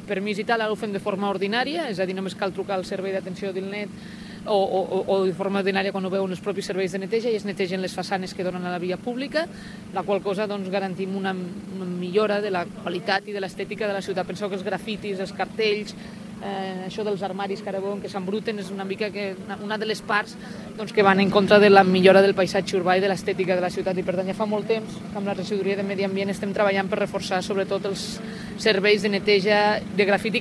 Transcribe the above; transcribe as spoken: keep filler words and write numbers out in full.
permís i tal, ara ho fem de forma ordinària, és a dir, només cal trucar al servei d'atenció d'I L N E T o, o, o de forma ordinària quan ho veuen els propis serveis de neteja i es netegen les façanes que donen a la via pública, la qual cosa doncs, garantim una, una millora de la qualitat i de l'estètica de la ciutat. Penseu que els grafitis, els cartells, eh, això dels armaris que ara veuen que s'embruten és una mica que una, una de les parts doncs, que van en contra de la millora del paisatge urbà i de l'estètica de la ciutat, i per tant ja fa molt temps que amb la regidoria de Medi Ambient estem treballant per reforçar sobretot els serveis de neteja de grafiti